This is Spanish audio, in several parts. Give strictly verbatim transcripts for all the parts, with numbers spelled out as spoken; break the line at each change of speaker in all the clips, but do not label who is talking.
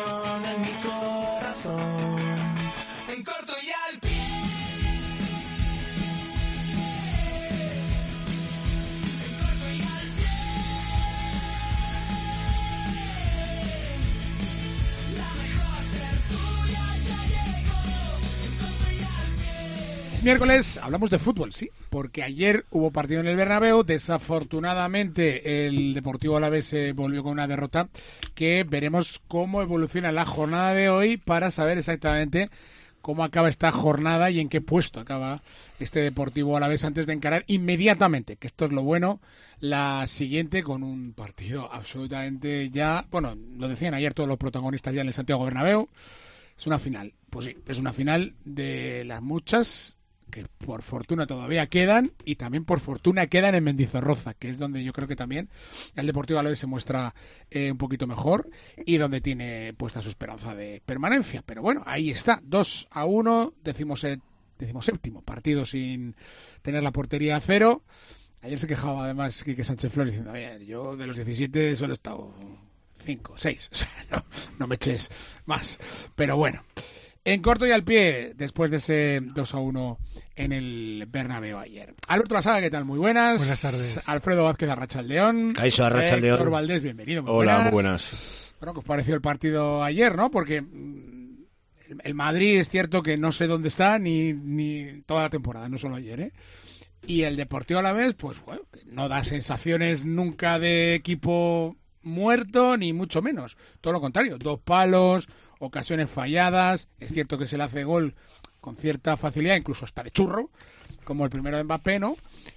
pasión en mi corazón. En corto y al pie. En corto y al pie. La mejor tertulia ya llegó. En corto y al pie.
Es miércoles, hablamos de fútbol, sí, porque ayer hubo partido en el Bernabéu. Desafortunadamente el Deportivo Alavés se volvió con una derrota que veremos cómo evoluciona la jornada de hoy para saber exactamente cómo acaba esta jornada y en qué puesto acaba este Deportivo Alavés antes de encarar inmediatamente, que esto es lo bueno, la siguiente con un partido absolutamente ya, bueno, lo decían ayer todos los protagonistas ya en el Santiago Bernabéu, es una final, pues sí, es una final de las muchas que por fortuna todavía quedan y también por fortuna quedan en Mendizorroza, que es donde yo creo que también el Deportivo Alavés se muestra eh, un poquito mejor y donde tiene puesta su esperanza de permanencia. Pero bueno, ahí está, dos a uno, decimos, decimos séptimo partido sin tener la portería a cero. Ayer se quejaba además Quique Sánchez Flores diciendo, oye, yo de los diecisiete solo he estado cinco, seis, o sea, no, no me eches más. Pero bueno, en corto y al pie, después de ese dos a uno en el Bernabéu ayer. Alberto Lasaga, ¿qué tal? Muy buenas.
Buenas tardes.
Alfredo Vázquez, Arrachaldeón.
Caixo, Arrachaldeón.
Héctor Valdés, bienvenido. Muy
Hola,
buenas.
muy buenas.
Bueno, ¿qué os pareció el partido ayer, no? Porque el, el Madrid es cierto que no sé dónde está ni, ni toda la temporada, no solo ayer, ¿eh? Y el Deportivo Alavés, pues bueno, no da sensaciones nunca de equipo muerto, ni mucho menos. Todo lo contrario, dos palos, ocasiones falladas. Es cierto que se le hace gol con cierta facilidad, incluso hasta de churro, como el primero de Mbappé, ¿no?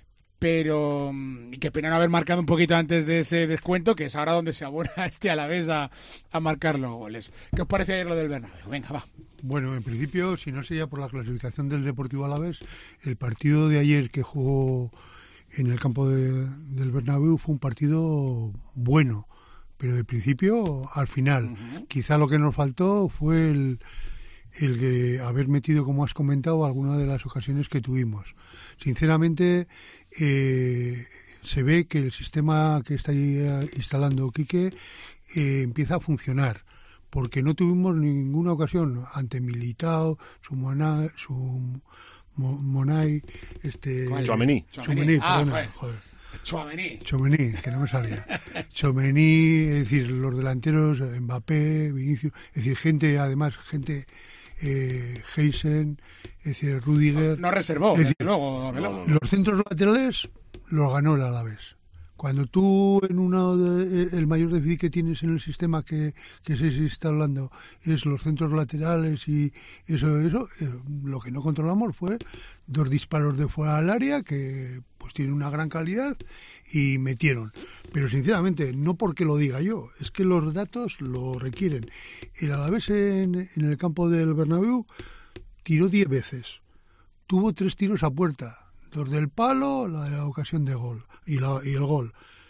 Pero, y qué pena no haber marcado un poquito antes de ese descuento, que es ahora donde se abona este Alavés a, a marcar los goles. ¿Qué os parece ayer lo del Bernabéu? Venga, va.
Bueno, en principio, si no sería por la clasificación del Deportivo Alavés, el partido de ayer que jugó en el campo de, del Bernabéu fue un partido bueno, pero de principio al final. Uh-huh. Quizá lo que nos faltó fue el, el que haber metido, como has comentado, alguna de las ocasiones que tuvimos. Sinceramente, eh, se ve que el sistema que está ahí instalando Quique eh, empieza a funcionar, porque no tuvimos ninguna ocasión ante Militao, su Monay, su Monay, este...
Tchouaméni.
Tchouaméni,
ah,
perdona, joder.
Tchouaméni.
Tchouaméni, que no me salía. Tchouaméni, es decir, los delanteros, Mbappé, Vinicius, es decir, gente, además, gente, eh, Heisen, es decir, Rüdiger.
No, no reservó,
es decir,
luego.
No, no, no. Los centros laterales los ganó el Alavés. Cuando tú, en uno de, el mayor déficit que tienes en el sistema que, que se está hablando es los centros laterales y eso, eso, eh, lo que no controlamos fue dos disparos de fuera del área que pues tienen una gran calidad y metieron. Pero sinceramente, no porque lo diga yo, es que los datos lo requieren. El Alavés en, en el campo del Bernabéu tiró diez veces, tuvo tres tiros a puerta. Dos del palo, la de la ocasión de gol y, la, y el gol.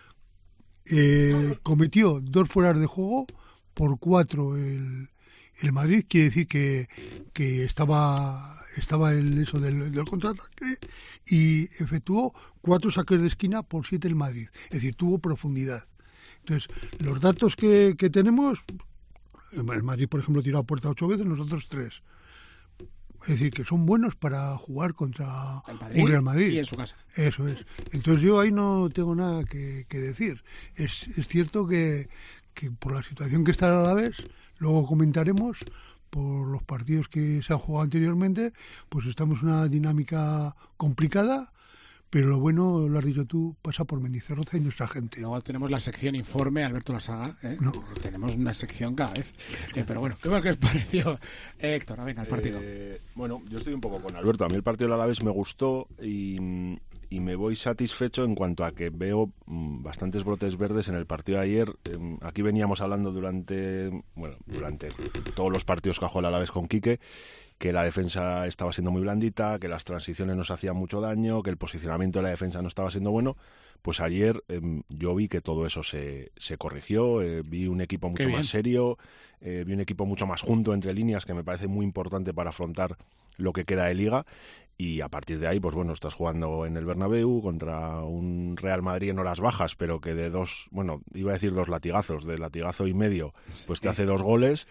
Eh, cometió dos fueras de juego por cuatro el, el Madrid, quiere decir que, que estaba estaba en eso del, del contraataque y efectuó cuatro saques de esquina por siete el Madrid, es decir, tuvo profundidad. Entonces, los datos que, que tenemos, el Madrid, por ejemplo, tiró a puerta ocho veces, nosotros tres. Es decir, que son buenos para jugar contra el Real Madrid.
Y en su casa.
Eso es. Entonces yo ahí no tengo nada que, que decir. Es, es cierto que, que por la situación que está el Alavés, luego comentaremos, por los partidos que se han jugado anteriormente, pues estamos en una dinámica complicada, pero lo bueno, lo has dicho tú, pasa por Mendizorroza y nuestra gente.
Luego tenemos la sección informe, Alberto Lasaga, ¿eh?
No.
Tenemos una sección cada vez. Eh, pero bueno, ¿qué os pareció, eh, Héctor? Venga, el partido.
Eh, bueno, yo estoy un poco con Alberto. A mí el partido del Alavés me gustó y, y me voy satisfecho en cuanto a que veo mmm, bastantes brotes verdes en el partido de ayer. Eh, aquí veníamos hablando durante, bueno, durante todos los partidos que ha jugado el Alavés con Quique, que la defensa estaba siendo muy blandita, que las transiciones nos hacían mucho daño, que el posicionamiento de la defensa no estaba siendo bueno. pues ayer eh, yo vi que todo eso se, se corrigió, eh, vi un equipo mucho más serio, eh, vi un equipo mucho más junto entre líneas, que me parece muy importante para afrontar lo que queda de Liga. Y a partir de ahí, pues bueno, estás jugando en el Bernabéu contra un Real Madrid en horas bajas, pero que de dos, bueno, iba a decir dos latigazos, de latigazo y medio, pues te hace dos goles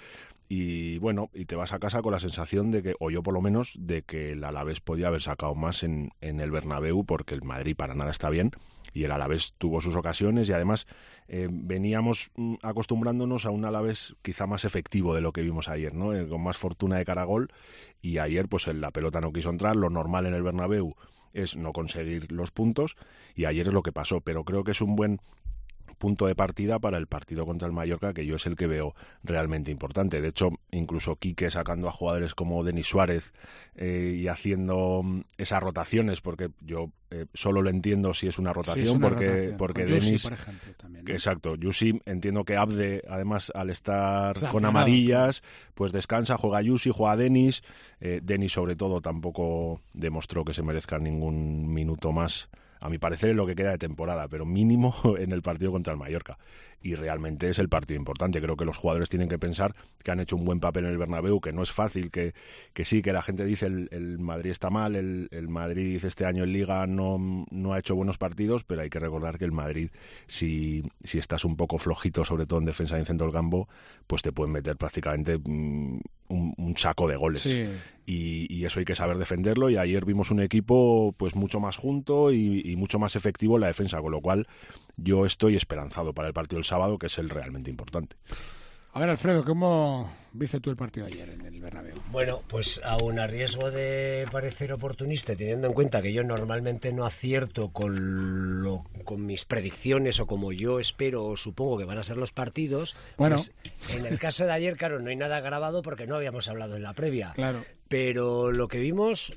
y bueno, y te vas a casa con la sensación de que, o yo por lo menos, de que el Alavés podía haber sacado más en, en el Bernabéu, porque el Madrid para nada está bien. Y el Alavés tuvo sus ocasiones y además eh, veníamos mm, acostumbrándonos a un Alavés quizá más efectivo de lo que vimos ayer, ¿no? Eh, con más fortuna de cara a gol, y ayer pues la pelota no quiso entrar. Lo normal en el Bernabéu es no conseguir los puntos y ayer es lo que pasó, pero creo que es un buen punto de partida para el partido contra el Mallorca, que yo es el que veo realmente importante. De hecho, incluso Quique sacando a jugadores como Denis Suárez eh, y haciendo esas rotaciones, porque yo eh, solo lo entiendo si es una rotación, sí, es una porque, rotación. porque Denis... Yusi, por ejemplo, también, ¿no? Exacto, Yusi, entiendo que Abde, además, al estar o sea, con amarillas, pues descansa, juega Yusi, juega Denis. Eh, Denis, sobre todo, tampoco demostró que se merezca ningún minuto más, a mi parecer, es lo que queda de temporada, pero mínimo en el partido contra el Mallorca. Y realmente es el partido importante. Creo que los jugadores tienen que pensar que han hecho un buen papel en el Bernabéu, que no es fácil, que, que sí, que la gente dice el, el Madrid está mal, el, el Madrid este año en Liga no, no ha hecho buenos partidos, pero hay que recordar que el Madrid, si, si estás un poco flojito, sobre todo en defensa y en centro del campo, pues te pueden meter prácticamente un, un saco de goles. Sí. Y, y eso hay que saber defenderlo, y ayer vimos un equipo pues mucho más junto y, y mucho más efectivo en la defensa, con lo cual yo estoy esperanzado para el partido del sábado, que es el realmente importante.
A ver, Alfredo, ¿cómo viste tú el partido ayer en el Bernabéu?
Bueno, pues aún a riesgo de parecer oportunista, teniendo en cuenta que yo normalmente no acierto con, lo, con mis predicciones o como yo espero o supongo que van a ser los partidos, bueno, pues en el caso de ayer, claro, no hay nada grabado porque no habíamos hablado en la previa.
Claro.
Pero lo que vimos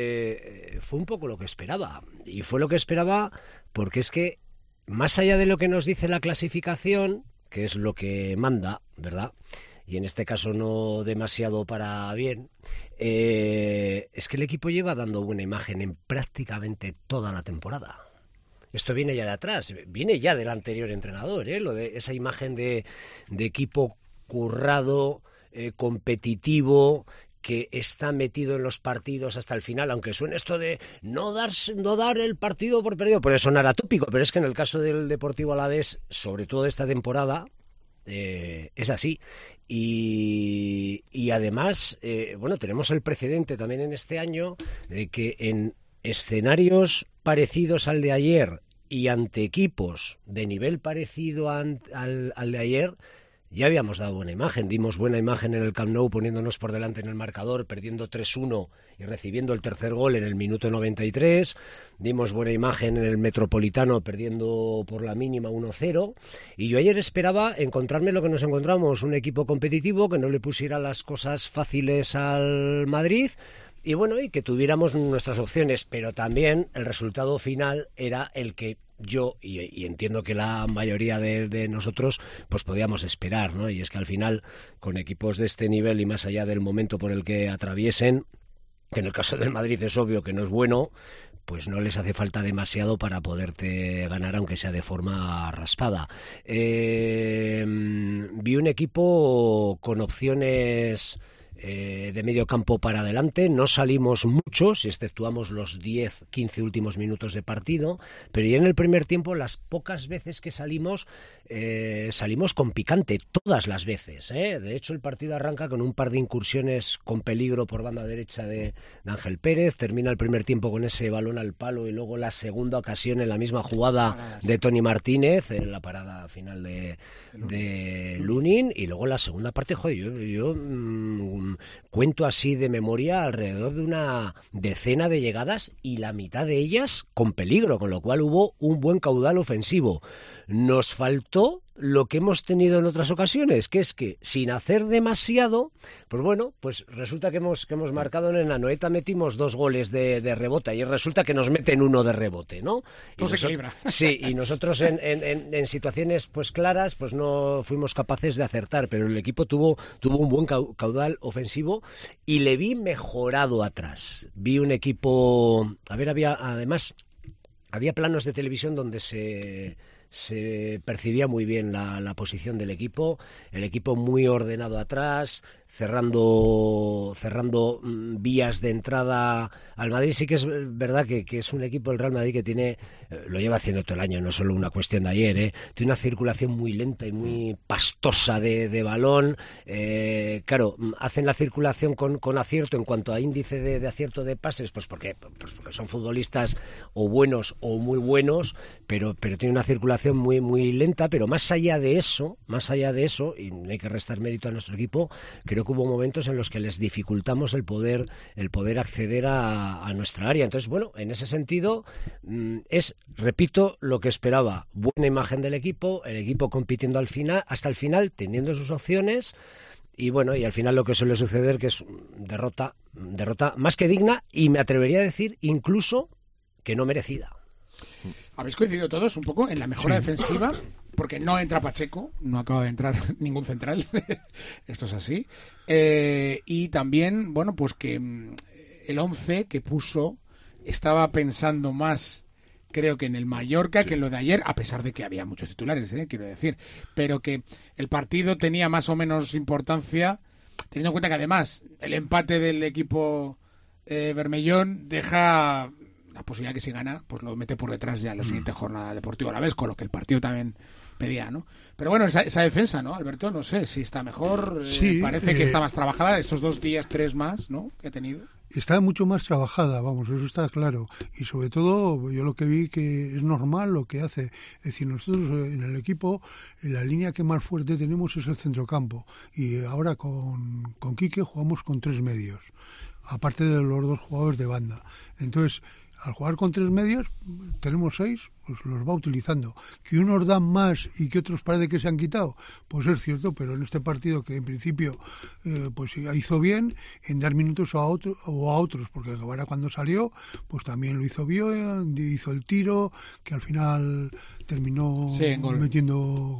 eh, fue un poco lo que esperaba. Y fue lo que esperaba porque es que, más allá de lo que nos dice la clasificación, que es lo que manda, ¿verdad? Y en este caso no demasiado para bien, eh, es que el equipo lleva dando buena imagen en prácticamente toda la temporada. Esto viene ya de atrás, viene ya del anterior entrenador, ¿eh? Lo de esa imagen de, de equipo currado, eh, competitivo, que está metido en los partidos hasta el final, aunque suene esto de no dar, no dar el partido por perdido, puede sonar atópico, pero es que en el caso del Deportivo Alavés, sobre todo esta temporada, eh, es así. Y, y además, eh, bueno, tenemos el precedente también en este año de que en escenarios parecidos al de ayer y ante equipos de nivel parecido a, al, al de ayer, ya habíamos dado buena imagen, dimos buena imagen en el Camp Nou poniéndonos por delante en el marcador, perdiendo tres uno y recibiendo el tercer gol en el minuto noventa y tres, dimos buena imagen en el Metropolitano perdiendo por la mínima uno cero, y yo ayer esperaba encontrarme lo que nos encontramos, un equipo competitivo que no le pusiera las cosas fáciles al Madrid, y bueno, y que tuviéramos nuestras opciones, pero también el resultado final era el que yo, y, y entiendo que la mayoría de, de nosotros, pues podíamos esperar, ¿no? Y es que al final, con equipos de este nivel y más allá del momento por el que atraviesen, que en el caso del Madrid es obvio que no es bueno, pues no les hace falta demasiado para poderte ganar, aunque sea de forma raspada. Eh, vi un equipo con opciones Eh, de medio campo para adelante, no salimos mucho, si exceptuamos los diez quince últimos minutos de partido, pero ya en el primer tiempo, las pocas veces que salimos, eh, salimos con picante, todas las veces, ¿eh? De hecho, el partido arranca con un par de incursiones con peligro por banda derecha de, de Ángel Pérez, termina el primer tiempo con ese balón al palo y luego la segunda ocasión en la misma jugada de Toni Martínez, en la parada final de, de Lunin, y luego en la segunda parte, joder, yo... yo mmm, cuento así de memoria alrededor de una decena de llegadas y la mitad de ellas con peligro, con lo cual hubo un buen caudal ofensivo. Nos faltó lo que hemos tenido en otras ocasiones, que es que sin hacer demasiado, pues bueno, pues resulta que hemos que hemos marcado en el Anoeta, metimos dos goles de, de rebote y resulta que nos meten uno de rebote, ¿no? Y
no se equilibra.
Sí, y nosotros en, en, en, en situaciones pues claras pues no fuimos capaces de acertar, pero el equipo tuvo, tuvo un buen caudal ofensivo y le vi mejorado atrás. Vi un equipo, a ver, había además... había planos de televisión donde se... se percibía muy bien la, la posición del equipo, el equipo muy ordenado atrás, cerrando cerrando mm, vías de entrada al Madrid. Sí que es verdad que, que es un equipo, el Real Madrid, que tiene, eh, lo lleva haciendo todo el año, no es solo una cuestión de ayer, eh, tiene una circulación muy lenta y muy pastosa de, de balón. Eh, claro, hacen la circulación con, con acierto en cuanto a índice de, de acierto de pases, pues porque, pues porque son futbolistas o buenos o muy buenos, pero, pero tiene una circulación muy, muy lenta. Pero más allá de eso, más allá de eso, y no hay que restar mérito a nuestro equipo, creo que hubo momentos en los que les dificultamos el poder, el poder acceder a, a nuestra área. Entonces, bueno, en ese sentido, mmm, es, repito, lo que esperaba. Buena imagen del equipo, el equipo compitiendo al final, hasta el final, teniendo sus opciones. Y bueno, y al final lo que suele suceder, que es derrota, derrota más que digna, y me atrevería a decir incluso que no merecida.
Habéis coincidido todos un poco en la mejora
Sí.
defensiva, porque no entra Pacheco, no acaba de entrar ningún central, esto es así. Eh, y también, bueno, pues que mm, el once que puso estaba pensando más, creo que en el Mallorca, que en lo de ayer, a pesar de que había muchos titulares, eh, quiero decir, pero que el partido tenía más o menos importancia, teniendo en cuenta que además el empate del equipo eh, Bermellón deja la posibilidad que si gana, pues lo mete por detrás ya en la siguiente jornada Deportivo Alavés, con lo que el partido también pedía, ¿no? Pero bueno, esa, esa defensa, ¿no, Alberto? No sé si está mejor, eh,
Sí,
parece que
eh,
está más trabajada estos dos días, tres más, ¿no?, que ha tenido.
Está mucho más trabajada, vamos, eso está claro. Y sobre todo, yo lo que vi que es normal lo que hace. Es decir, nosotros en el equipo, en la línea que más fuerte tenemos es el centrocampo. Y ahora con, con Quique jugamos con tres medios, aparte de los dos jugadores de banda. Entonces, al jugar con tres medios, tenemos seis, pues los va utilizando. Que unos dan más y que otros parece que se han quitado, pues es cierto, pero en este partido, que en principio eh, pues hizo bien en dar minutos a otro, o a otros, porque ahora cuando salió, pues también lo hizo bien, hizo el tiro, que al final terminó
Sí, en gol.
metiendo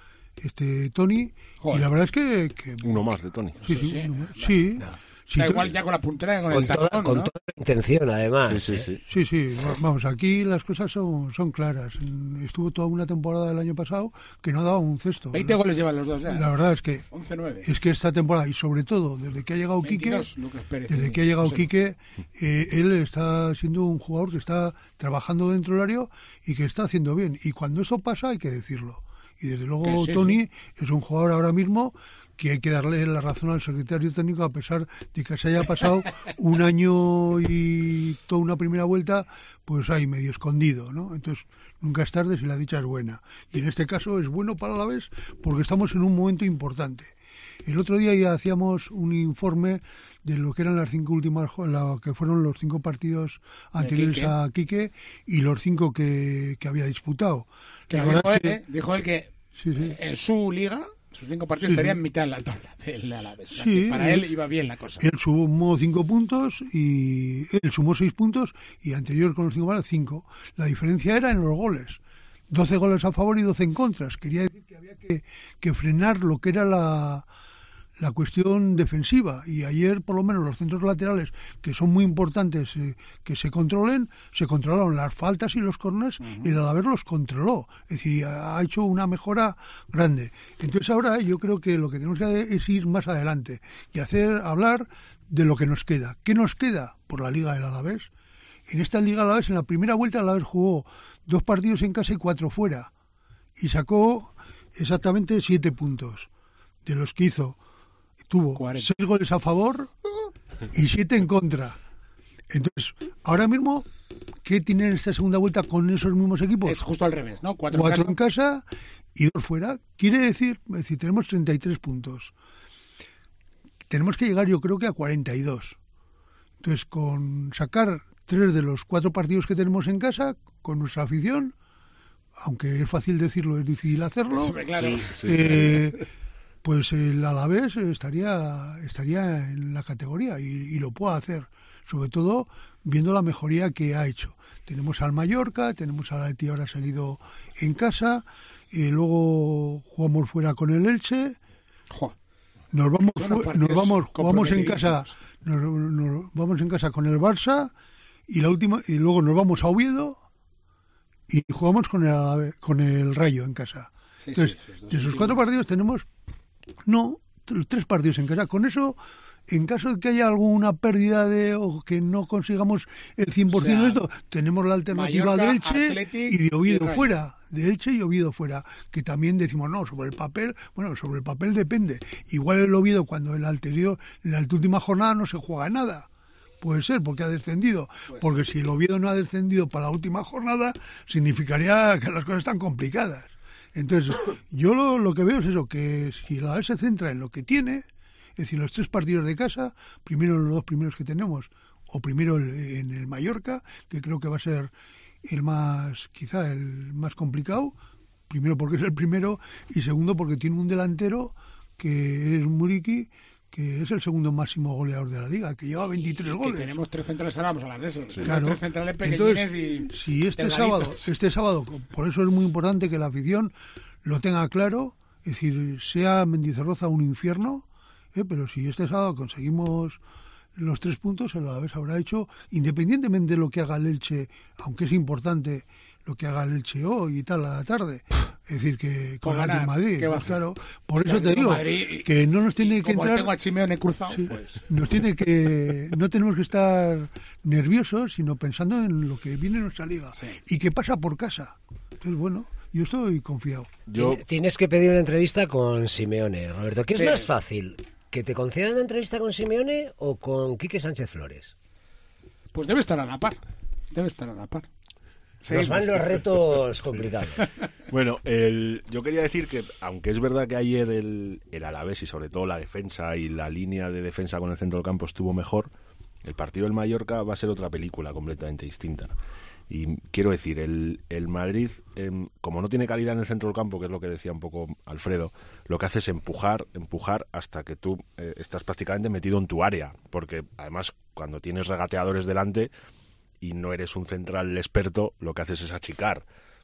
este Tony.
Joder.
Y la verdad es que... que
Uno más de Tony.
sí,
Sí,
sí,
sí.
uno- sí,
No.
sí,
Da
to-
igual ya con la puntera que con,
Con,
el
toda,
tacón,
con
¿no?
toda la intención, además.
Sí, sí,
¿eh?
sí.
Sí, sí, vamos, aquí las cosas son, son claras. Estuvo toda una temporada del año pasado que no daba un cesto.
veinte goles llevan los dos ya.
La verdad es que
once nueve.
es que esta temporada, y sobre todo desde que ha llegado Quique,
veintidós, Lucas Pérez.
desde que ha llegado
José.
Quique, eh, él está siendo un jugador que está trabajando dentro del área y que está haciendo bien. Y cuando eso pasa hay que decirlo. Y desde luego
Que sí,
Tony
sí.
es un jugador ahora mismo que hay que darle la razón al secretario técnico, a pesar de que se haya pasado un año y toda una primera vuelta, pues ahí medio escondido, ¿no? Entonces, nunca es tarde si la dicha es buena. Y en este caso es bueno para la vez porque estamos en un momento importante. El otro día ya hacíamos un informe de lo que eran las cinco últimas, jo- lo que fueron los cinco partidos anteriores
Quique.
a Quique y los cinco que, que había disputado.
Que
La
dijo,
verdad
él,
es
eh, dijo él que
Sí, sí.
en su liga, sus cinco partidos,
Sí,
estaría
sí.
en mitad de la tabla del Alavés. O sea,
Sí,
que para
eh,
él iba bien la cosa.
Él sumó cinco puntos y él sumó seis puntos y anterior con los cinco más cinco. La diferencia era en los goles. doce goles a favor y doce en contras. Quería decir que había que, que frenar lo que era la, la cuestión defensiva. Y ayer, por lo menos, los centros laterales, que son muy importantes eh, que se controlen, se controlaron las faltas y los corners, y el Alavés los controló. Es decir, ha hecho una mejora grande. Entonces ahora yo creo que lo que tenemos que hacer es ir más adelante y hacer hablar de lo que nos queda. ¿Qué nos queda? Por la Liga del Alavés. En esta Liga del Alavés, en la primera vuelta, el Alavés jugó dos partidos en casa y cuatro fuera. Y sacó exactamente siete puntos. De los que hizo, tuvo
cuarenta.
seis goles a favor y siete en contra. Entonces, ahora mismo, ¿qué tienen esta segunda vuelta con esos mismos equipos?
Es justo al revés, ¿no? Cuatro,
Cuatro
en
en
casa.
casa y dos fuera. Quiere decir, es decir, tenemos treinta y tres puntos. Tenemos que llegar, yo creo que a cuarenta y dos. Entonces, con sacar tres de los cuatro partidos que tenemos en casa, con nuestra afición, aunque es fácil decirlo, es difícil hacerlo,
Hombre, claro.
Sí, sí.
eh, pues el Alavés estaría, estaría en la categoría y, y lo puede hacer, sobre todo viendo la mejoría que ha hecho. Tenemos al Mallorca, tenemos al Atleti ahora seguido en casa, y luego jugamos fuera con el Elche,
Jo,
nos vamos,
Son
fu-
unos
nos
partidos
vamos, jugamos en casa,
comprometidísimos.
nos, nos vamos en casa con el Barça y la última y luego nos vamos a Oviedo y jugamos con el, Alave- con el Rayo en casa.
Sí,
Entonces,
sí, esos dos
de esos
últimos.
cuatro partidos tenemos, no, t- tres partidos en casa. Con eso, en caso de que haya alguna pérdida de o que no consigamos el cien por ciento
O sea,
de esto, tenemos la alternativa
Mallorca,
de Elche
Athletic
y de
y
Oviedo
Rayo.
fuera. De Elche y Oviedo fuera, que también decimos, no, sobre el papel, bueno, sobre el papel depende. Igual el Oviedo cuando en la anterior, en la última jornada no se juega nada. Puede ser, porque ha descendido.
Pues
Porque si el Oviedo no ha descendido para la última jornada, significaría que las cosas están complicadas. Entonces, yo lo, lo que veo es eso, que si el Alavés se centra en lo que tiene, es decir, los tres partidos de casa, primero los dos primeros que tenemos, o primero el- en el Mallorca, que creo que va a ser el más, quizá el más complicado, primero porque es el primero y segundo porque tiene un delantero que es Muriqui, que es el segundo máximo goleador de la liga, que lleva veintitrés
Y que
goles.
tenemos tres centrales, ahora vamos a hablar de eso. Tenemos
Claro.
tres centrales pequeñines
Entonces,
y
si este
delgaditos.
sábado, este sábado, por eso es muy importante que la afición lo tenga claro, es decir, sea Mendizorroza un infierno, ¿eh? Pero si este sábado conseguimos los tres puntos, el Alavés habrá hecho, independientemente de lo que haga el Elche, aunque es importante lo que haga el Elche hoy y tal a la tarde, es decir, que con
Por
el
ganar,
Madrid,
¿qué va a
pues
hacer?
claro, por
Claro,
eso te
con
digo
Madrid,
que no nos tiene
y
que
como
entrar.
tengo a Simeone cruzado,
Sí,
pues
nos tiene que no tenemos que estar nerviosos, sino pensando en lo que viene en nuestra liga
Sí.
y que pasa por casa. Entonces, bueno, yo estoy confiado.
Yo,
Tien- Tienes que pedir una entrevista con Simeone, Roberto. ¿Qué
Sí.
es más fácil? ¿Que te concedan una entrevista con Simeone o con Quique Sánchez Flores?
pues debe estar a la par. Debe estar a la par.
Nos
Seguimos.
van los retos complicados.
Bueno, el, yo quería decir que, aunque es verdad que ayer el, el Alavés y sobre todo la defensa y la línea de defensa con el centro del campo estuvo mejor, el partido del Mallorca va a ser otra película completamente distinta. Y quiero decir, el, el Madrid, em, como no tiene calidad en el centro del campo, que es lo que decía un poco Alfredo, lo que hace es empujar, empujar hasta que tú eh, estás prácticamente metido en tu área. Porque además, cuando tienes regateadores delante y no eres un central experto, lo que haces es achicar.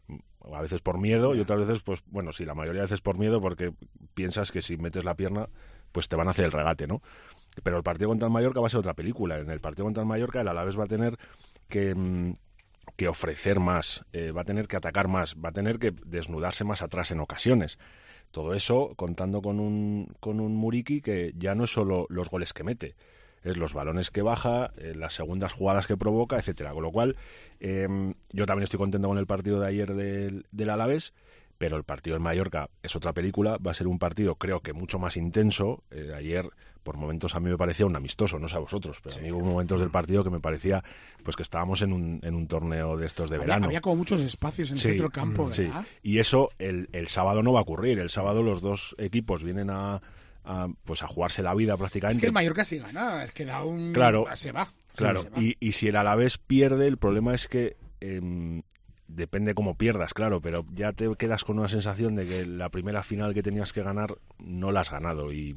A veces por miedo y otras veces, pues bueno, sí, la mayoría de veces por miedo porque piensas que si metes la pierna, pues te van a hacer el regate, ¿no? Pero el partido contra el Mallorca va a ser otra película. En el partido contra el Mallorca el Alavés va a tener que, mm, que ofrecer más, eh, va a tener que atacar más, va a tener que desnudarse más atrás en ocasiones. Todo eso contando con un, con un Muriqui que ya no es solo los goles que mete, es los balones que baja, eh, las segundas jugadas que provoca, etcétera. Con lo cual, eh, yo también estoy contento con el partido de ayer del, del Alavés, pero el partido en Mallorca es otra película, va a ser un partido creo que mucho más intenso. Eh, ayer, por momentos, a mí me parecía un amistoso, no sé a vosotros, pero
Sí.
a mí hubo momentos del partido que me parecía pues que estábamos en un, en un torneo de estos de
Había,
verano.
había como muchos espacios en el
Sí,
centro del campo,
Sí,
¿verdad?
y eso el, el sábado no va a ocurrir. El sábado los dos equipos vienen a, a, pues a jugarse la vida prácticamente.
Es que el Mallorca sí gana, es que da un...
Claro,
se va.
Claro,
se va.
y, y si el Alavés pierde, el problema es que em, depende cómo pierdas, claro, pero ya te quedas con una sensación de que la primera final que tenías que ganar no la has ganado. Y,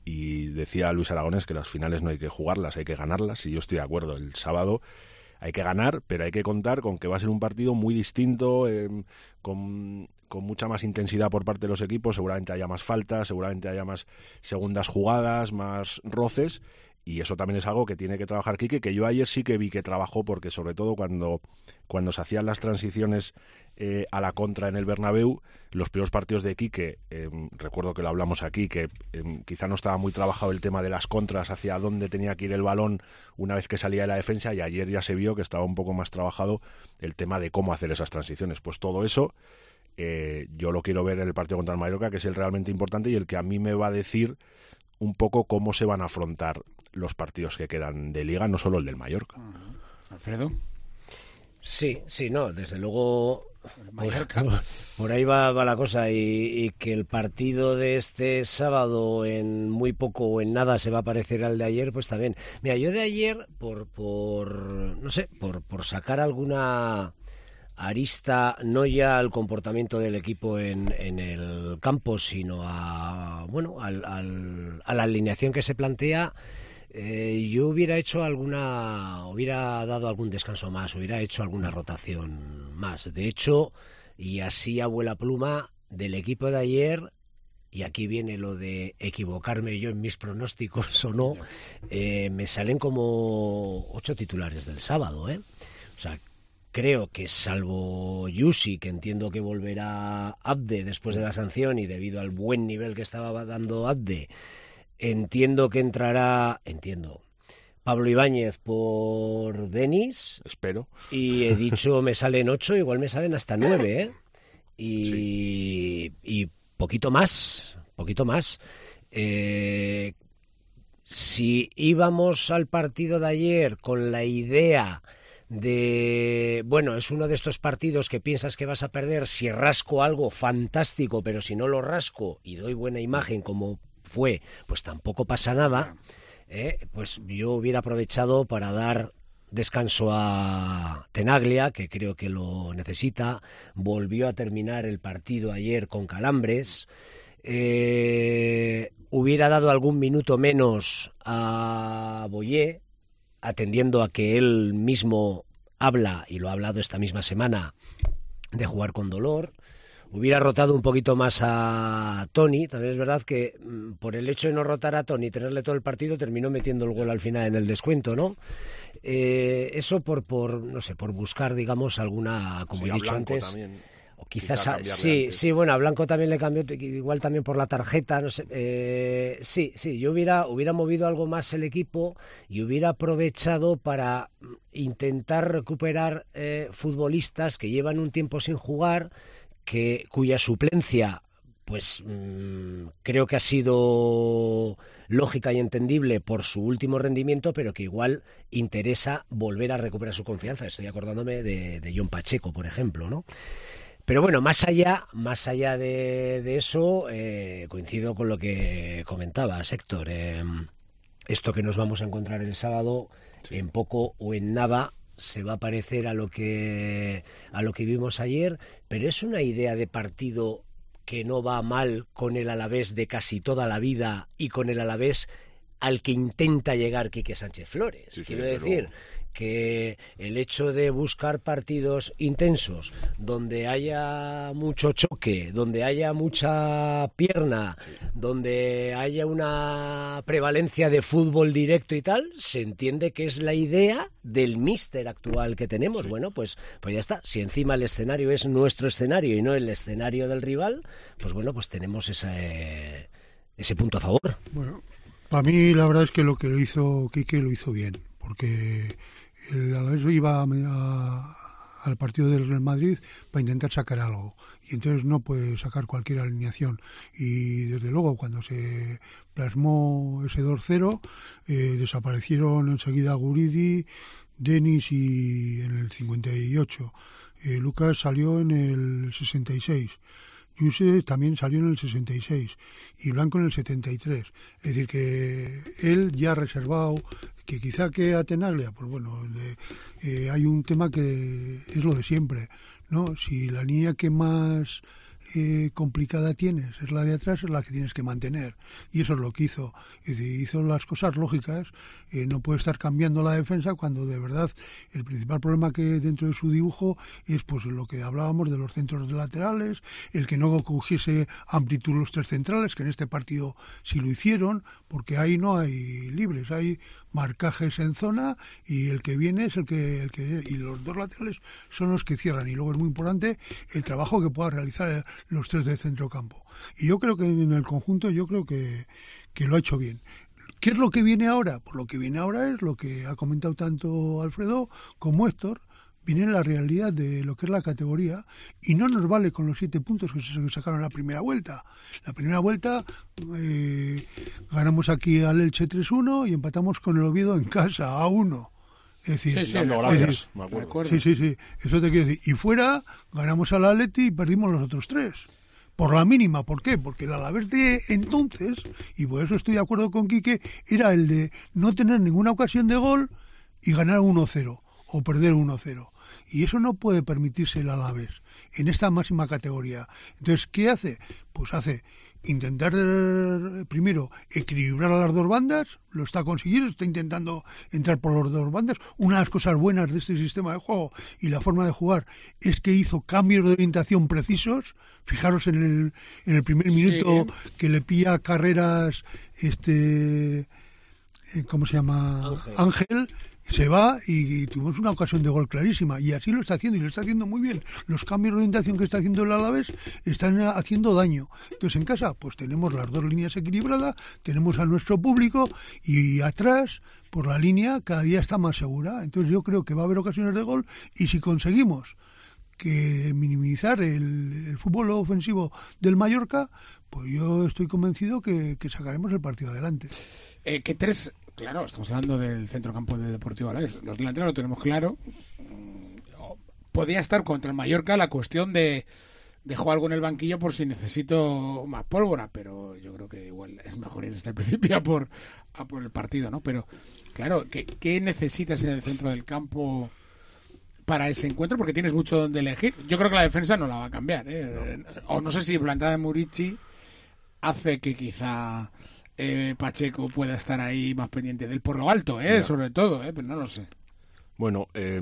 y decía Luis Aragonés que las finales no hay que jugarlas, hay que ganarlas, y yo estoy de acuerdo. El sábado hay que ganar, pero hay que contar con que va a ser un partido muy distinto, em, con, con mucha más intensidad por parte de los equipos, seguramente haya más faltas, seguramente haya más segundas jugadas, más roces. Y eso también es algo que tiene que trabajar Quique, que yo ayer sí que vi que trabajó, porque sobre todo cuando, cuando se hacían las transiciones eh, a la contra en el Bernabéu, los primeros partidos de Quique, eh, recuerdo que lo hablamos aquí, que eh, quizá no estaba muy trabajado el tema de las contras, hacia dónde tenía que ir el balón una vez que salía de la defensa, y ayer ya se vio que estaba un poco más trabajado el tema de cómo hacer esas transiciones. Pues todo eso eh, yo lo quiero ver en el partido contra el Mallorca, que es el realmente importante y el que a mí me va a decir un poco cómo se van a afrontar los partidos que quedan de Liga, no solo el del Mallorca.
Alfredo.
Sí, sí, no, desde luego por,
Mallorca.
por ahí va, va la cosa y, y que el partido de este sábado en muy poco o en nada se va a parecer al de ayer, pues también. Mira, yo de ayer, por, por no sé, por, por sacar alguna arista, no ya al comportamiento del equipo en, en el campo, sino a, bueno, al, al, a la alineación que se plantea. Eh, yo hubiera hecho alguna, hubiera dado algún descanso más, hubiera hecho alguna rotación más. De hecho, y así a vuela pluma, del equipo de ayer, y aquí viene lo de equivocarme yo en mis pronósticos o no, eh, me salen como ocho titulares del sábado, ¿eh? O sea, creo que salvo Yusi, que entiendo que volverá Abde después de la sanción y debido al buen nivel que estaba dando Abde, entiendo que entrará, entiendo, Pablo Ibáñez por Denis.
Espero.
Y he dicho, me salen ocho, igual me salen hasta nueve, ¿eh? Y,
Sí.
y poquito más, poquito más. Eh, si íbamos al partido de ayer con la idea de, bueno, es uno de estos partidos que piensas que vas a perder, si rasco algo, fantástico, pero si no lo rasco y doy buena imagen como fue, pues tampoco pasa nada, ¿eh? Pues yo hubiera aprovechado para dar descanso a Tenaglia, que creo que lo necesita, volvió a terminar el partido ayer con calambres, eh, hubiera dado algún minuto menos a Boyé, atendiendo a que él mismo habla, y lo ha hablado esta misma semana, de jugar con dolor. Hubiera rotado un poquito más a Toni. También es verdad que mm, por el hecho de no rotar a Toni y tenerle todo el partido, terminó metiendo el gol al final en el descuento, ¿no? Eh, eso por, por, no sé, por buscar, digamos, alguna, como
Sí,
he
a
dicho
Blanco
antes...
también.
O quizás,
Quizá
a,
cambiarle
sí,
antes.
sí, bueno, a Blanco también le cambió, igual también por la tarjeta, no sé. Eh, sí, sí, yo hubiera, hubiera movido algo más el equipo y hubiera aprovechado para intentar recuperar eh, futbolistas que llevan un tiempo sin jugar, que cuya suplencia, pues mmm, creo que ha sido lógica y entendible por su último rendimiento, pero que igual interesa volver a recuperar su confianza. Estoy acordándome de, de John Pacheco, por ejemplo, ¿no? Pero bueno, más allá, más allá de, de eso, eh, coincido con lo que comentabas, Héctor. Eh, esto que nos vamos a encontrar el sábado, sí, en poco o en nada se va a parecer a lo que a lo que vimos ayer, pero es una idea de partido que no va mal con el Alavés de casi toda la vida y con el Alavés al que intenta llegar Quique Sánchez Flores.
Sí, sí,
Quiero
pero...
decir que el hecho de buscar partidos intensos, donde haya mucho choque, donde haya mucha pierna, sí, donde haya una prevalencia de fútbol directo y tal, se entiende que es la idea del míster actual que tenemos. Sí. Bueno, pues, pues ya está. Si encima el escenario es nuestro escenario y no el escenario del rival, pues bueno, pues tenemos ese, ese punto a favor.
Bueno, para mí la verdad es que lo que lo hizo Quique lo hizo bien, porque el Alavés iba a, a, al partido del Real Madrid para intentar sacar algo, y entonces no puede sacar cualquier alineación, y desde luego cuando se plasmó ese dos cero eh, desaparecieron enseguida Guridi, Denis, y en el cincuenta y ocho eh, Lucas salió en el sesenta y seis, Yuse también salió en el sesenta y seis y Blanco en el setenta y tres. Es decir, que él ya ha reservado, que quizá que a Tenaglia, pues bueno, de, eh, hay un tema que es lo de siempre, ¿no? Si la línea que más eh, complicada tienes es la de atrás, es la que tienes que mantener, y eso es lo que hizo. Es decir, hizo las cosas lógicas. Eh, no puede estar cambiando la defensa cuando de verdad el principal problema que dentro de su dibujo es pues lo que hablábamos de los centros laterales, el que no cogiese amplitud los tres centrales, que en este partido sí lo hicieron, porque ahí no hay libres, hay marcajes en zona, y el que viene es el que, el que y los dos laterales son los que cierran, y luego es muy importante el trabajo que pueda realizar los tres de centrocampo. Y yo creo que en el conjunto yo creo que, que lo ha hecho bien. ¿Qué es lo que viene ahora? Pues lo que viene ahora es lo que ha comentado tanto Alfredo como Héctor. Viene la realidad de lo que es la categoría, y no nos vale con los siete puntos que se sacaron en la primera vuelta. La primera vuelta eh, ganamos aquí al Elche tres uno y empatamos con el Oviedo en casa a uno. Es decir,
sí, sí,
dando
gracias,
gracias, me acuerdo.
me acuerdo.
Sí, sí, sí, eso te quiero decir. Y fuera ganamos al Atleti y perdimos los otros tres. Por la mínima. ¿Por qué? Porque el Alavés de entonces, y por eso estoy de acuerdo con Quique, era el de no tener ninguna ocasión de gol y ganar uno cero o perder uno cero. Y eso no puede permitirse el Alavés en esta máxima categoría. Entonces, ¿qué hace? Pues hace intentar primero equilibrar a las dos bandas, lo está consiguiendo, está intentando entrar por las dos bandas. Una de las cosas buenas de este sistema de juego y la forma de jugar es que hizo cambios de orientación precisos. Fijaros en el, en el primer minuto, sí, que le pilla carreras este eh, ¿cómo se llama?
Ángel.
Ángel, se va y, y tuvimos una ocasión de gol clarísima. Y así lo está haciendo, y lo está haciendo muy bien. Los cambios de orientación que está haciendo el Alavés están haciendo daño. Entonces en casa pues tenemos las dos líneas equilibradas, tenemos a nuestro público y atrás por la línea cada día está más segura. Entonces yo creo que va a haber ocasiones de gol y si conseguimos que minimizar el, el fútbol ofensivo del Mallorca, pues yo estoy convencido que, que sacaremos el partido adelante.
Eh, que tres, claro, estamos hablando del centrocampo de Deportivo Alavés. Los delanteros lo tenemos claro. Podía estar contra el Mallorca la cuestión de dejo algo en el banquillo por si necesito más pólvora, pero yo creo que igual es mejor ir desde el principio a por, a por el partido, ¿no? Pero, claro, ¿qué, qué necesitas en el centro del campo para ese encuentro? Porque tienes mucho donde elegir. Yo creo que la defensa no la va a cambiar, ¿eh? No. O no sé si la entrada de Murici hace que quizá eh, Pacheco pueda estar ahí más pendiente de él por lo alto, ¿eh? No. Sobre todo, ¿eh? Pero no lo sé.
Bueno, eh,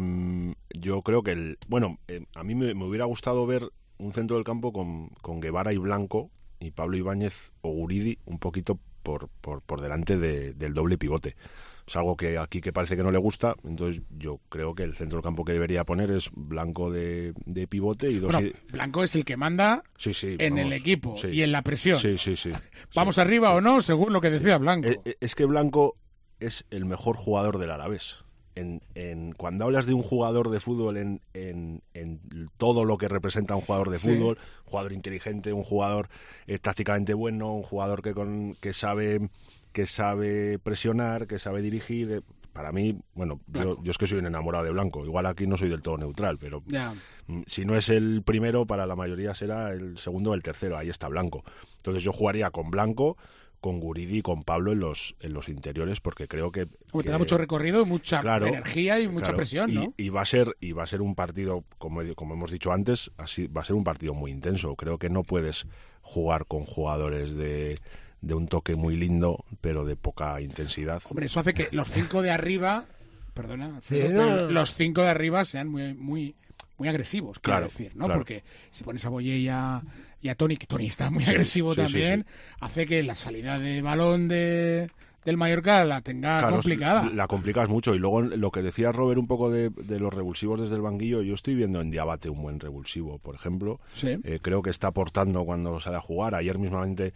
yo creo que el bueno eh, a mí me, me hubiera gustado ver un centro del campo con, con Guevara y Blanco y Pablo Ibáñez o Guridi un poquito por, por, por delante de, del doble pivote. Es algo que aquí que parece que no le gusta, entonces yo creo que el centro del campo que debería poner es Blanco de, de pivote y dos...
Bueno,
y...
Blanco es el que manda
sí, sí,
en
vamos,
el equipo
sí.
y en la presión.
Sí, sí, sí.
Vamos
sí,
arriba
sí.
o no, según lo que decía Blanco.
Es, es que Blanco es el mejor jugador del Alavés. En, en, cuando hablas de un jugador de fútbol en, en, en todo lo que representa un jugador de
sí.
fútbol, un jugador inteligente, un jugador eh, tácticamente bueno, un jugador que con que sabe que sabe presionar, que sabe dirigir, eh, para mí, bueno, yo, yo es que soy un enamorado de Blanco, igual aquí no soy del todo neutral, pero
ya.
Si no es el primero, para la mayoría será el segundo o el tercero, ahí está Blanco. Entonces yo jugaría con Blanco, con Guridi y con Pablo en los en los interiores, porque creo que,
Como
que
te da mucho recorrido, mucha
claro,
energía y mucha
claro,
presión, ¿no?
Y, y va a ser y va a ser un partido, como, como hemos dicho antes, así va a ser un partido muy intenso. Creo que no puedes jugar con jugadores de, de un toque muy lindo, pero de poca intensidad.
Hombre, eso hace que los cinco de arriba, perdona,
Sí,
pero
no.
los cinco de arriba sean muy muy muy agresivos, quiero
Claro,
decir, ¿no?
claro.
Porque si pones a Boye y a, y a Toni, que Toni está muy
Sí,
agresivo
sí, sí,
también,
sí.
hace que la salida de balón de del Mallorca la tenga
Claro,
complicada.
La complicas mucho. Y luego lo que decía Robert un poco de, de los revulsivos desde el banquillo, yo estoy viendo en Diabate un buen revulsivo, por ejemplo.
Sí.
Eh, creo que está aportando cuando sale a jugar. Ayer mismamente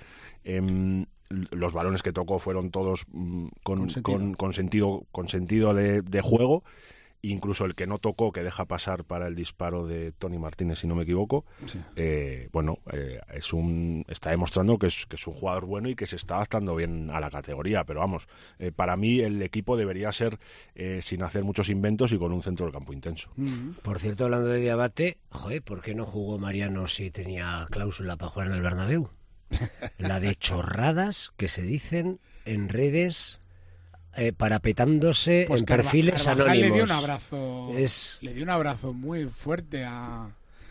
eh, los balones que tocó fueron todos mm, con,
Con sentido.
con, con sentido, con sentido de, de juego. Incluso el que no tocó, que deja pasar para el disparo de Toni Martínez, si no me equivoco,
Sí.
eh, bueno, eh, es un está demostrando que es, que es un jugador bueno y que se está adaptando bien a la categoría. Pero vamos, eh, para mí el equipo debería ser eh, sin hacer muchos inventos y con un centro del campo intenso.
Mm.
Por cierto, hablando de Diabate, joder, ¿por qué no jugó Mariano si tenía cláusula para jugar en el Bernabéu? La de chorradas que se dicen en redes, eh, parapetándose
Pues
en
Carva-
perfiles
Carvajal
anónimos.
le dio un abrazo,
Es-
le dio un abrazo muy fuerte a,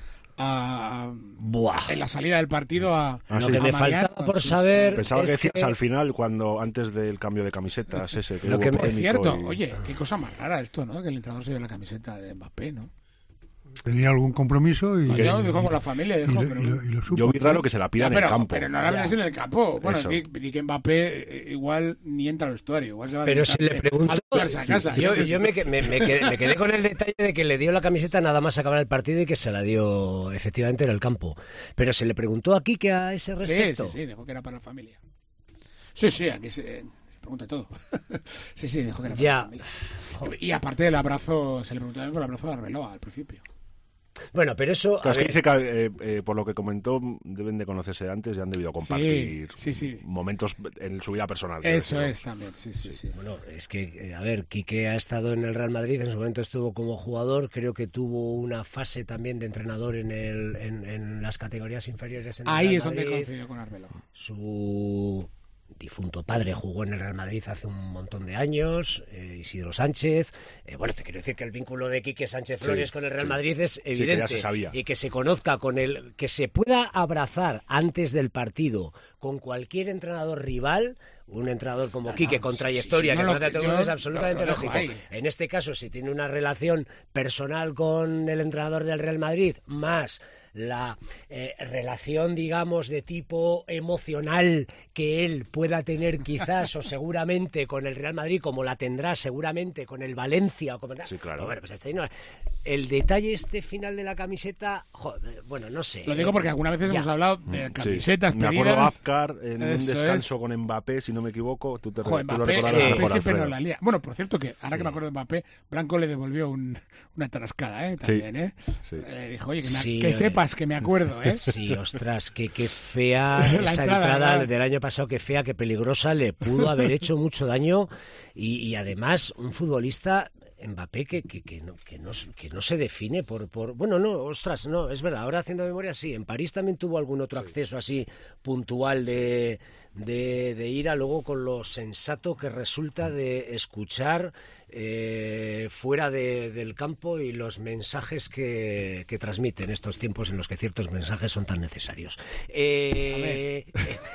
a
Buah.
en la salida del partido a,
Ah,
Lo
sí.
que
a
me
Mariano.
faltaba por
Sí, sí.
saber
Pensaba que
es
decías
que-
al final, cuando antes del cambio de camisetas ese que
Lo
hubo
que me-
Por
polémico
cierto,
y-
oye, qué cosa más rara esto, ¿no? Que el entrenador se dio la camiseta de Mbappé, ¿no?
Tenía algún compromiso y,
No, yo dijo con la familia,
y
dijo,
lo,
pero...
y lo- y lo supo
Yo vi
hacer.
raro que se la pida
Ya,
en
pero,
el campo.
pero no la hables en el campo. Bueno,
Eso.
di, di que Mbappé eh, igual ni entra al vestuario. Igual se va
Pero se le
directamente
preguntó.
a ducharse a casa.
Yo,
Creo que
yo
sí.
me, que- me- me quedé, me quedé con el detalle de que le dio la camiseta nada más acabar el partido y que se la dio efectivamente en el campo. Pero se le preguntó a Quique a ese
Sí,
respecto.
sí, sí, dijo que era para la familia. Sí, sí, aquí se, se pregunta todo. sí, sí, dijo que era para
Ya.
la familia. Y aparte del abrazo, se le preguntó también por el abrazo de Arbeloa al principio.
Bueno, pero eso.
Claro,
a
es que
ver,
dice que, eh, eh, por lo que comentó, deben de conocerse de antes y han debido compartir
sí, sí.
momentos en su vida personal. quiero
Eso
decir,
es también, sí, sí, sí.
Bueno, es que, eh, a ver, Quique ha estado en el Real Madrid, en su momento estuvo como jugador, creo que tuvo una fase también de entrenador en, el, en, en las categorías inferiores. En el
Ahí
Real
es donde
Madrid.
coincidió con Arbeloa.
Su difunto padre jugó en el Real Madrid hace un montón de años, eh, Isidro Sánchez. Eh, bueno, te quiero decir que el vínculo de Quique Sánchez
Sí,
Flores con el Real
sí.
Madrid es
Sí, que
evidente.
ya se sabía.
Y que se conozca con el, que se pueda abrazar antes del partido con cualquier entrenador rival, un entrenador como
No,
Quique
no,
con
sí,
trayectoria,
sí,
que
no,
trata
lo-
todo el
yo
mundo, es
lo-
absolutamente
lo dejo
lógico.
ahí.
En este caso, si tiene una relación personal con el entrenador del Real Madrid, más la eh, relación, digamos, de tipo emocional que él pueda tener quizás o seguramente con el Real Madrid, como la tendrá seguramente con el Valencia o como
Sí, claro.
Pues bueno, pues hasta ahí no. El detalle este final de la camiseta, joder, bueno, no sé.
Lo digo porque algunas veces
Ya.
hemos hablado de
Sí.
camisetas
Me acuerdo
pedidas.
Azcar en un
Eso
descanso
es.
con Mbappé, si no me equivoco. Tú, te,
Joder,
tú lo
Mbappé,
recordarás
sí.
Mbappé
mejor,
siempre
Alfredo.
nos la lía. Bueno, por cierto, que ahora
Sí.
que me acuerdo de Mbappé, Blanco le devolvió un, una tarascada, ¿eh? También, ¿eh?
Sí.
Le dijo, oye, que, me-
Sí,
que
eh.
sepas que me acuerdo, ¿eh?
Sí, ostras, que qué fea
La
esa
entrada,
entrada,
claro.
del año pasado, qué fea, qué peligrosa, le pudo haber hecho mucho daño y, y además un futbolista, Mbappé, que, que, que, no, que, no, que no se define por, por... Bueno, no, ostras, no, es verdad, ahora haciendo memoria, sí, en París también tuvo algún otro acceso así puntual de, de, de ira, luego con lo sensato que resulta de escuchar eh, fuera de, del campo y los mensajes que, que transmiten estos tiempos en los que ciertos mensajes son tan necesarios. Eh,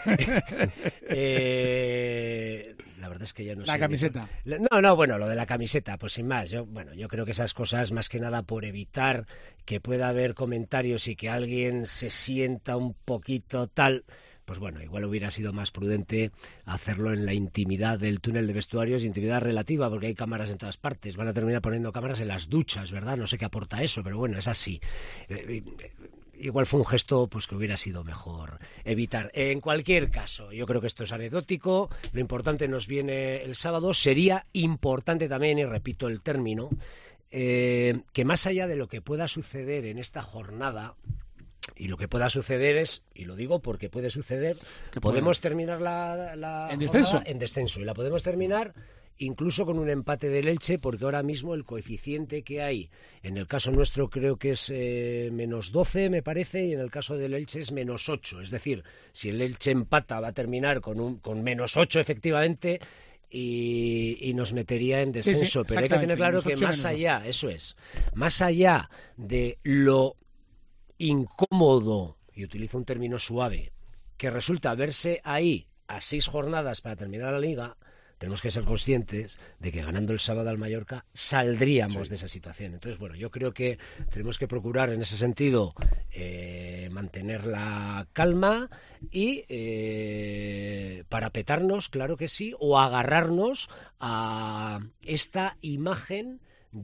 eh, la verdad es que ya no sé.
La camiseta.
No, no, bueno, lo de la camiseta, pues sin más. Yo, bueno, yo creo que esas cosas, más que nada por evitar que pueda haber comentarios y que alguien se sienta un poquito tal, pues bueno, igual hubiera sido más prudente hacerlo en la intimidad del túnel de vestuarios, intimidad relativa, porque hay cámaras en todas partes. Van a terminar poniendo cámaras en las duchas, ¿verdad? No sé qué aporta eso, pero bueno, es así. Eh, eh, Igual fue un gesto pues que hubiera sido mejor evitar. En cualquier caso, yo creo que esto es anecdótico. Lo importante nos viene el sábado. Sería importante también, y repito el término, eh, que más allá de lo que pueda suceder en esta jornada, y lo que pueda suceder es, y lo digo porque puede suceder,
Que puede.
podemos terminar la, la
¿En descenso?
jornada en descenso. Y la podemos terminar incluso con un empate del Elche, porque ahora mismo el coeficiente que hay, en el caso nuestro creo que es eh, menos doce, me parece, y en el caso del Elche es menos ocho. Es decir, si el Elche empata va a terminar con, un, con menos ocho efectivamente, y, y nos metería en
Sí, sí,
descenso. Pero hay que tener
exactamente,
claro
menos
que
ocho,
más
menos doce.
allá, eso es, más allá de lo incómodo, y utilizo un término suave, que resulta verse ahí a seis jornadas para terminar la liga, tenemos que ser conscientes de que ganando el sábado al Mallorca saldríamos
Sí.
de esa situación. Entonces, bueno, yo creo que tenemos que procurar en ese sentido eh, mantener la calma y eh, parapetarnos, claro que sí, o agarrarnos a esta imagen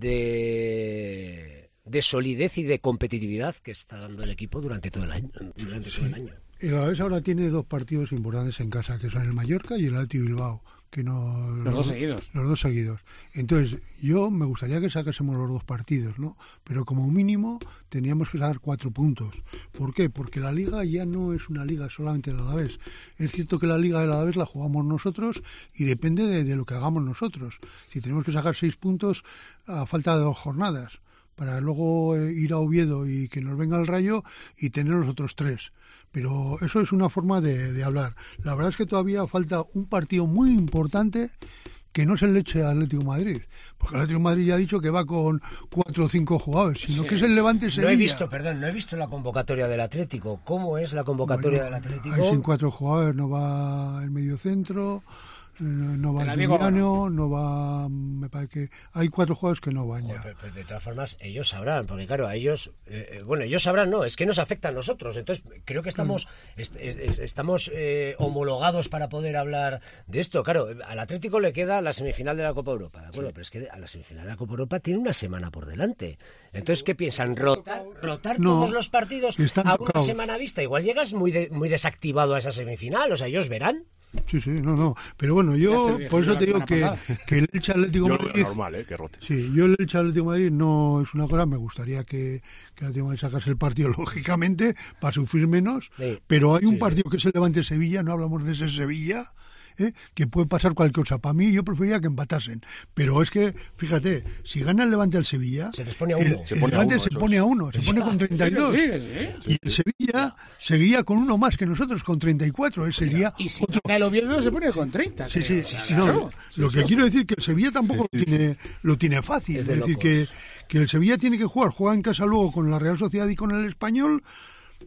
de, de solidez y de competitividad que está dando el equipo durante todo el año. Durante todo el año.
El Alavés ahora tiene dos partidos importantes en casa, que son el Mallorca y el Athletic Bilbao, que no
Los dos seguidos.
Los dos seguidos. Entonces, yo me gustaría que sacásemos los dos partidos, ¿no? Pero como mínimo teníamos que sacar cuatro puntos. ¿Por qué? Porque la Liga ya no es una Liga solamente del Alavés. Es cierto que la Liga del Alavés la jugamos nosotros y depende de, de lo que hagamos nosotros. Si tenemos que sacar seis puntos a falta de dos jornadas, para luego eh, ir a Oviedo y que nos venga el Rayo y tener los otros tres. Pero eso es una forma de, de hablar. La verdad es que todavía falta un partido muy importante que no es el Leche Atlético de Madrid. Porque el Atlético de Madrid ya ha dicho que va con cuatro o cinco jugadores, sino
Sí.
que es el Levante Sevilla.
No he visto, perdón, no he visto la convocatoria del Atlético. ¿Cómo es la convocatoria
Bueno,
del Atlético?
Hay sin cuatro jugadores, no va el mediocentro, no, no va
Te la
el
digo
Villano, no va, me parece que hay cuatro jugadores que no van ya.
Joder, pero de todas formas, ellos sabrán, porque claro, a ellos, eh, bueno, ellos sabrán, no, es que nos afecta a nosotros. Entonces, creo que estamos, est- est- est- estamos eh, homologados para poder hablar de esto. Claro, al Atlético le queda la semifinal de la Copa Europa, ¿de acuerdo? Pero es que a la semifinal de la Copa Europa tiene una semana por delante. Entonces, ¿qué piensan? ¿Rotar, rotar
No,
todos los partidos
están
a una
tocados.
semana vista? Igual llegas muy, de- muy desactivado a esa semifinal, o sea, ellos verán.
Sí, sí, no, no. Pero bueno,
Ya
yo
se lo dije
por
yo
eso
la
te digo
semana
que,
pasada.
que el Elche Atlético
Yo
de
lo veo
Madrid...
normal, ¿eh? Que rote.
Sí, yo el Elche Atlético de Madrid no es una cosa, me gustaría que, que el Atlético de Madrid sacase el partido, lógicamente, para sufrir menos,
Sí.
pero hay un
Sí,
partido que es el Levante-Sevilla, no hablamos de ese Sevilla, ¿eh? Que puede pasar cualquier cosa. Para mí, yo preferiría que empatasen, pero es que, fíjate, si gana el Levante al Sevilla,
Se les pone a
el,
uno.
Se
el
pone a
Levante
uno,
se
eso
pone
es.
a uno, se pone con treinta y dos.
Sí, sí, sí.
Y el Sevilla seguiría con uno más que nosotros, con treinta y cuatro, ¿eh? Sería
Y si
otro...
gana el Oviedo se pone con treinta.
Sí,
creo.
sí,
O
sí,
sea,
no,
claro.
lo que quiero decir que el Sevilla tampoco lo tiene, lo tiene fácil.
Es
Es,
de
decir,
locos.
que, que el Sevilla tiene que jugar, juega en casa luego con la Real Sociedad y con el Español,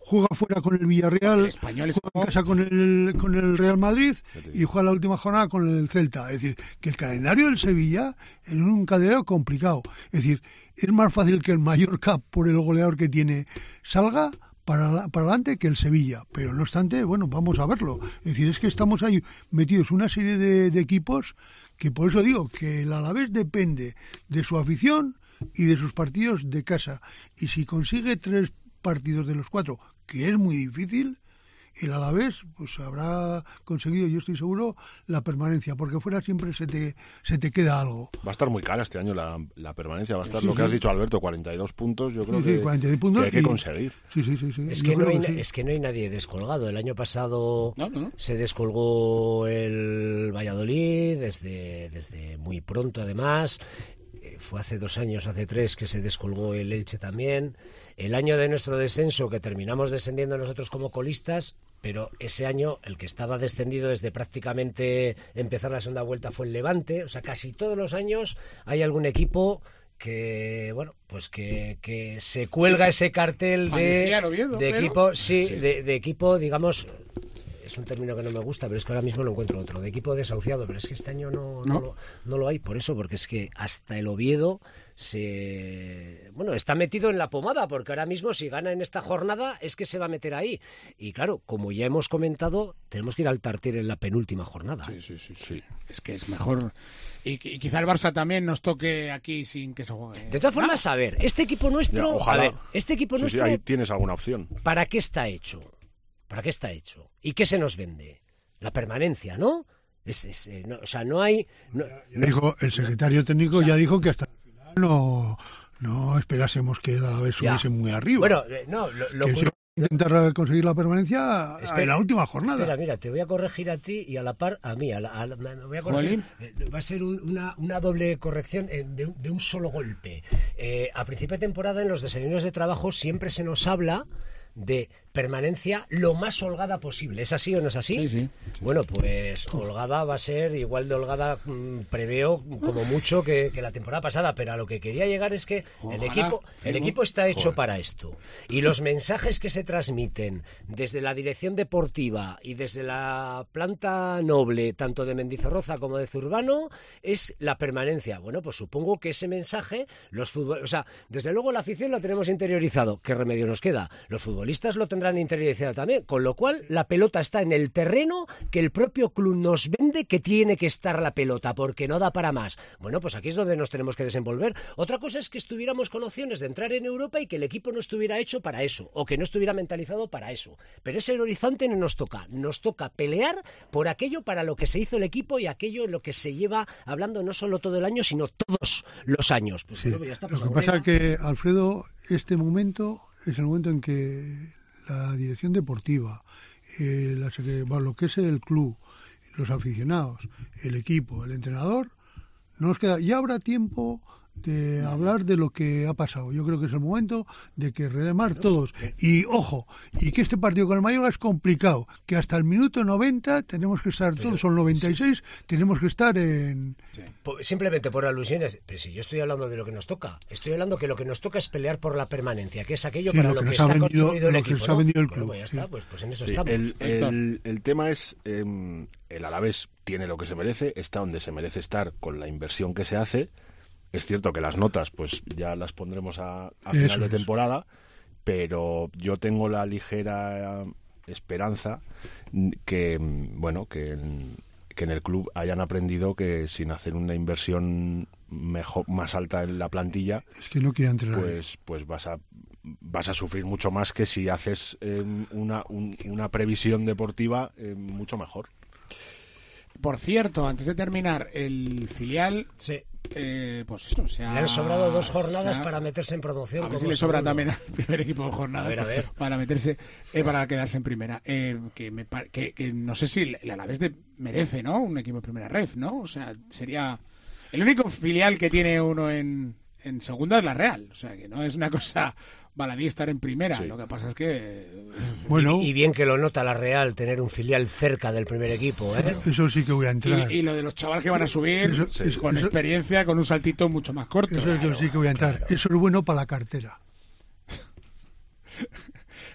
juega fuera con el Villarreal,
El Español es
juega
como-
en casa con el, con el Real Madrid y juega la última jornada con el Celta. Es decir, que el calendario del Sevilla es un calendario complicado. Es decir, es más fácil que el Mallorca, por el goleador que tiene, salga para, la- para adelante que el Sevilla. Pero no obstante, bueno, vamos a verlo. Es decir, es que estamos ahí metidos una serie de, de equipos que por eso digo que el Alavés depende de su afición y de sus partidos de casa. Y si consigue tres partidos de los cuatro, que es muy difícil, el Alavés pues habrá conseguido, yo estoy seguro, la permanencia, porque fuera siempre se te, se te queda algo.
Va a estar muy cara este año la, la permanencia. Va a estar
Sí,
lo que
sí.
has dicho, Alberto, cuarenta y dos puntos. Yo creo
Sí, sí,
que,
cuarenta y dos puntos
que hay que
y-
conseguir.
Sí, sí, sí. sí.
Es
Yo
que, no
creo
hay,
sí.
es que no hay nadie descolgado. El año pasado
No, no.
se descolgó el Valladolid desde, desde muy pronto, además. Eh, Fue hace dos años, hace tres, que se descolgó el Elche también. El año de nuestro descenso, que terminamos descendiendo nosotros como colistas, pero ese año el que estaba descendido desde prácticamente empezar la segunda vuelta fue el Levante. O sea, casi todos los años hay algún equipo que, bueno, pues que, que se cuelga ese cartel de,
Parecía el Oviedo,
de
pero-
equipo, sí,
Sí.
De, de equipo, digamos, es un término que no me gusta, pero es que ahora mismo no encuentro otro, de equipo desahuciado, pero es que este año no, no.
No.
lo, no lo hay, por eso, porque es que hasta el Oviedo se, bueno, está metido en la pomada, porque ahora mismo si gana en esta jornada es que se va a meter ahí. Y claro, como ya hemos comentado, tenemos que ir al Tartiere en la penúltima jornada.
Sí, sí, sí, sí. Es que es mejor. Y, y quizá el Barça también nos toque aquí sin que se juegue.
De todas formas, a ver, este equipo nuestro,
Ya, ojalá.
a ver, este equipo
Sí, sí,
nuestro,
ahí tienes alguna opción.
¿para qué está hecho? ¿Para qué está hecho? ¿Y qué se nos vende? La permanencia, ¿no? Es, es, eh, no, o sea, no hay... no-
Ya dijo, el secretario técnico ya dijo que hasta el final no, no esperásemos que el Alavés
Ya.
subiese muy arriba.
Bueno, eh, no, lo, lo
que
cu-
se va a intentar conseguir la permanencia
Espera,
en la última jornada.
Espera, mira, te voy a corregir a ti y a la par a mí. A la- a la- me voy a corregir. Eh, Va a ser un- una, una doble corrección eh, de, un- de un solo golpe. Eh, a principio de temporada en los desayunos de trabajo siempre se nos habla de permanencia lo más holgada posible. ¿Es así o no es así?
Sí, sí.
Bueno, pues holgada va a ser igual de holgada, mm, preveo, como mucho que, que la temporada pasada, pero a lo que quería llegar es que el
Ojalá,
equipo, el
firmo.
equipo está hecho para esto. Y los mensajes que se transmiten desde la dirección deportiva y desde la planta noble, tanto de Mendizorroza como de Zurbano, es la permanencia. Bueno, pues supongo que ese mensaje, los futbol... o sea, desde luego la afición lo tenemos interiorizado. ¿Qué remedio nos queda? Los futbolistas lo tendrán interiorizado también, con lo cual la pelota está en el terreno que el propio club nos vende que tiene que estar la pelota, porque no da para más. Bueno, pues aquí es donde nos tenemos que desenvolver. Otra cosa es que estuviéramos con opciones de entrar en Europa y que el equipo no estuviera hecho para eso, o que no estuviera mentalizado para eso. Pero ese horizonte no nos toca. Nos toca pelear por aquello para lo que se hizo el equipo y aquello en lo que se lleva hablando no solo todo el año, sino todos los años. Pues,
Sí.
bueno, pues ya está, pues
Lo que
ahora
pasa
ya-
que, Alfredo, este momento es el momento en que la dirección deportiva, eh, la secre- bueno, lo que es el club, los aficionados, el equipo, el entrenador, no nos queda, ya habrá tiempo de hablar de lo que ha pasado. Yo creo que es el momento de que remar todos. Y ojo, y que este partido con el Mallorca es complicado, que hasta el minuto noventa tenemos que estar todos, son noventa y seis, tenemos que estar en...
Po- Simplemente por alusiones, pero si yo estoy hablando de lo que nos toca, estoy hablando que lo que nos toca es pelear por la permanencia, que es aquello
Sí,
para
lo
lo
que
que,
nos ha
está
vendido-
construido el
lo que
equipo.
nos ha
¿no?
vendido el
Bueno,
club,
pues ya
sí.
está, pues, pues en eso
Sí,
estamos.
el,
Héctor.
el- el tema es, eh, el Alavés tiene lo que se merece, está donde se merece estar con la inversión que se hace. Es cierto que las notas pues ya las pondremos a, a
Eso
final de
es.
temporada, pero yo tengo la ligera esperanza que, bueno, que en, que en el club hayan aprendido que sin hacer una inversión mejor, más alta en la plantilla,
Es que no quiero entrenar.
pues pues vas a vas a sufrir mucho más que si haces eh, una, un- una previsión deportiva eh, mucho mejor.
Por cierto, antes de terminar, el filial,
Sí.
eh, pues eso, se ha...
Le han sobrado dos jornadas
se ha-
para meterse en promoción.
A ver si
como
le sobra
segundo.
también al primer equipo de jornada
A ver, a ver.
para meterse, eh, para quedarse en primera. Eh, que, me, pa- que, que no sé si el Alavés de, merece, ¿no? Un equipo de primera ref, ¿no? O sea, sería el único filial que tiene uno en, en segunda es la Real. O sea, que no es una cosa baladí estar en primera.
Sí.
Lo que pasa es que eh,
Bueno,
Y bien que lo nota la Real tener un filial cerca del primer equipo, ¿eh?
eso sí que voy a entrar.
y, y lo de los chavales que van a subir
Eso-
sí,
eso-
con
eso-
experiencia, con un saltito mucho más corto.
Eso es que sí que voy a entrar. Eso es bueno para la cartera.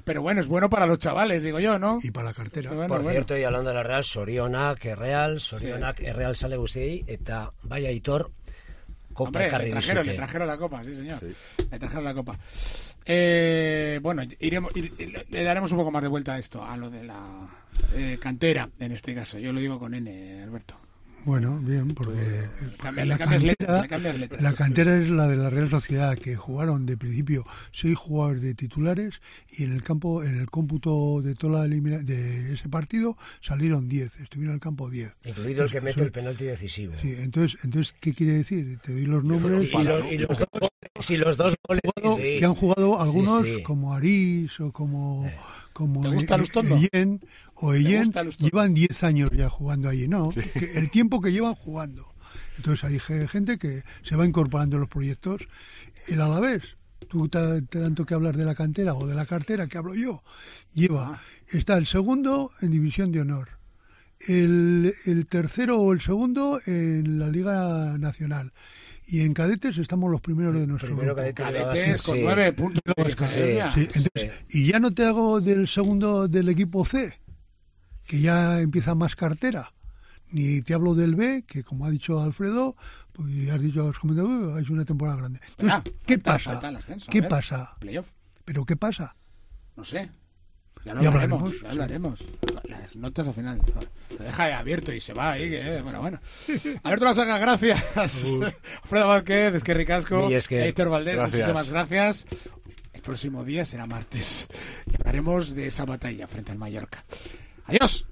pero bueno, es bueno para los chavales, digo yo, ¿no?
Y para la cartera.
Bueno,
Por
bueno.
cierto, y hablando de la Real, Sorionak, Real, Sorionak, Real sale guztiei, eta vaya Aitor, Copa
Hombre,
ekarri
le trajeron,
dizute.
le trajeron la copa, sí señor.
Sí.
Le trajeron la copa. Eh, bueno, iremos, ir- ir- le daremos un poco más de vuelta a esto, a lo de la eh, cantera, en este caso. Yo lo digo con N, Alberto.
Bueno, bien, porque
Cambias-
la
le cambias letras,
cantera,
le cambias letras.
la cantera es la de la Real Sociedad, que jugaron de principio seis jugadores de titulares y en el campo, en el cómputo de toda la elimina- de ese partido salieron diez, estuvieron en el campo diez.
Incluido el que
Eso-
mete el penalti decisivo.
Sí, entonces, entonces, ¿qué quiere decir? Te doy los nombres.
Y, lo- y los dos goles, y los dos goles,
jugado-
sí, sí.
que han jugado algunos
Sí, sí.
como Arís o como,
Eh.
como
¿Te gusta
E-
Lustondo?
Eyen, o Eyen,
gusta Lustondo?
llevan diez años ya jugando allí, ¿no? Que el tiempo que llevan jugando. Entonces hay ge- gente que se va incorporando en los proyectos. El Alavés, tú ta- tanto que hablas de la cantera o de la cartera, que hablo yo, lleva, está el segundo en División de Honor, el, el tercero o el segundo en la Liga Nacional. Y en cadetes estamos los primeros de nuestro
Primero
grupo.
cadete de la
Cadetes
Vasca,
con
sí.
nueve puntos de
Sí,
diferencia.
Sí, entonces,
Sí.
y ya no te hago del segundo del equipo C, que ya empieza más cartera, ni te hablo del B, que como ha dicho Alfredo, pues ya has dicho, has comentado, "Uy, es una temporada grande". Entonces,
Ah,
¿qué
falta-
pasa?
falta el ascenso, a
¿Qué
ver.
pasa?
Playoff,
¿Pero qué pasa?
no sé. Ya lo
Ya
hablaremos,
hablaremos,
ya hablaremos. Las notas al final. Lo deja ahí abierto y se va ahí. que, eh, bueno, bueno. Alberto Lasaga, gracias. Alfredo Vázquez, es que ricasco.
Y es que-
Héctor Valdés,
Gracias.
muchísimas gracias. El próximo día será martes y hablaremos de esa batalla frente al Mallorca. Adiós.